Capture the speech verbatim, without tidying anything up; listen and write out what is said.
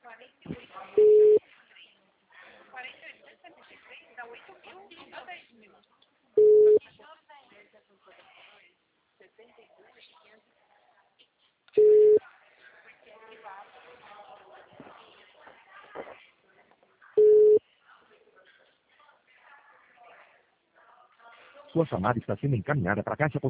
Sua chamada está sendo encaminhada para a caixa postal.